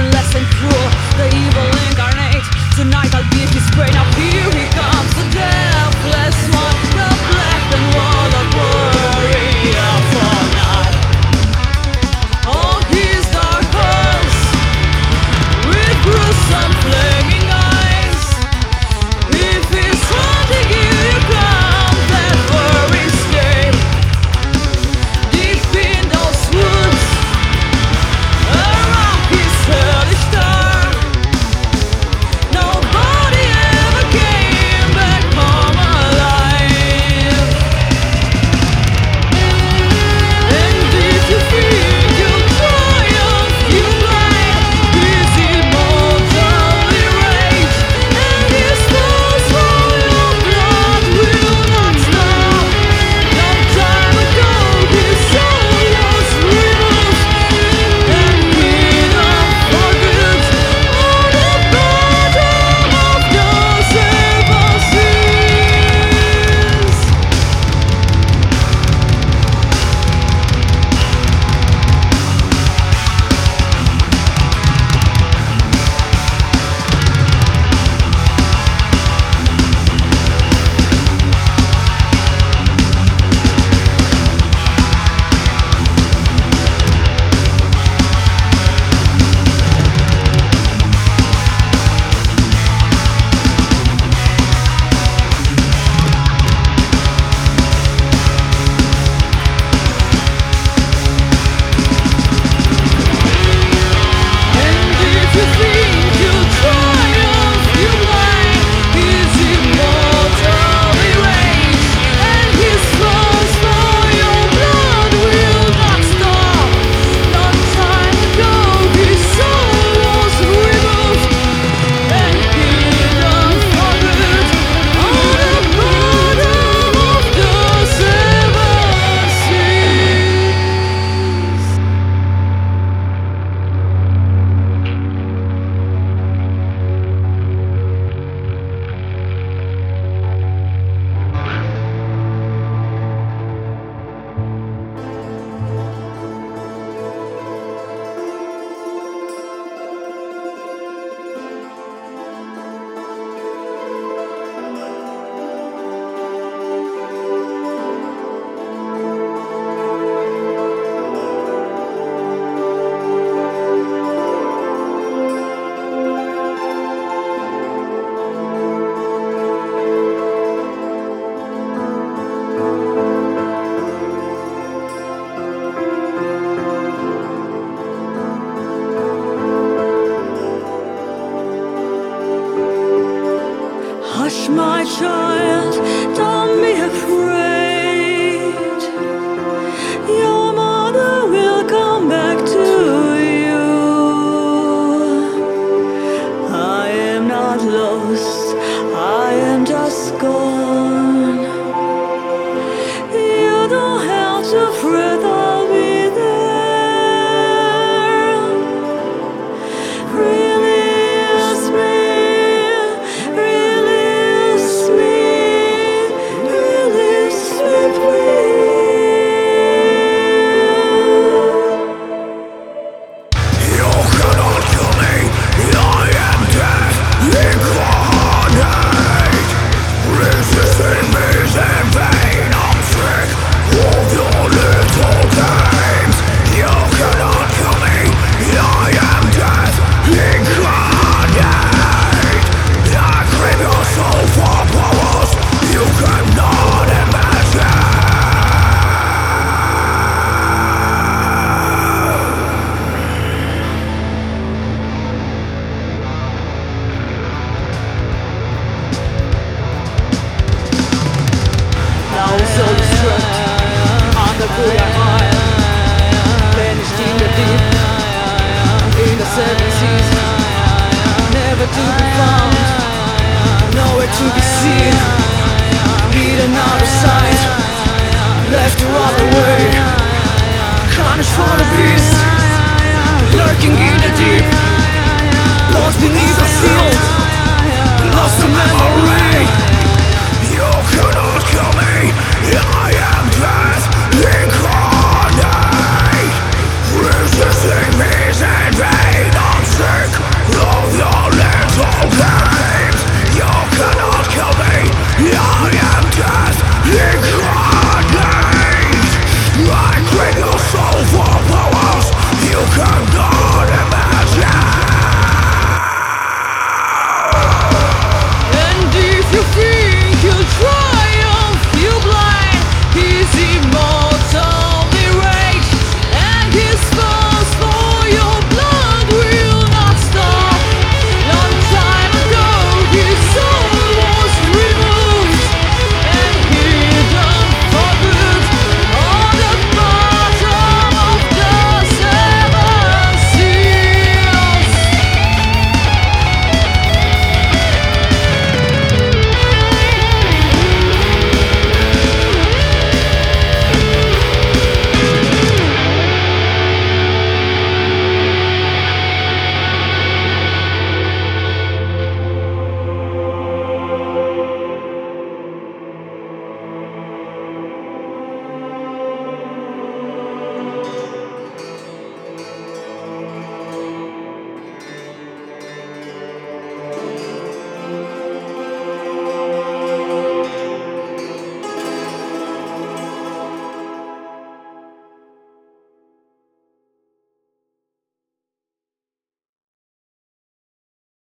motionless and cruel, the evil incarnate. Tonight I'll be his prey. Now here he comes, the deathless one, the black and wall of warrior for night. On his dark horse, with gruesome flaming eyes, if he's hunting you, you come that for escape. Deep in those woods, around his hellish dark, nobody ever came back home alive. And if you think you'll triumph, you blind, his immortally rage, and his thirst for your blood will not stop. Long time ago his soul was removed and hidden for good on the bottom of the seven seas. And if you think you'll triumph, you blind, his immortally rage, and his thirst for your blood will not stop. Long time ago his soul was removed and hidden for good on the bottom of the seven seas. Hush, my child, don't be afraid. Your mother will come back to you. I am not lost, I am just gone. You don't have to fret, I'll be there. Release me, release me, release me, please. You cannot kill me, I am death incarnate. Resisting me is in vain, I'm sick of your little games. You cannot kill me, I am death incarnate. I crave your soul for powers you cannot imagine. Now the soul is trapped under the fire, vanished in the deep, in the seven seas, never to be found, nowhere to be seen. Hidden out of sight, left to rot away, punished for the beast, lurking in the deep, lost beneath the field, lost the memory.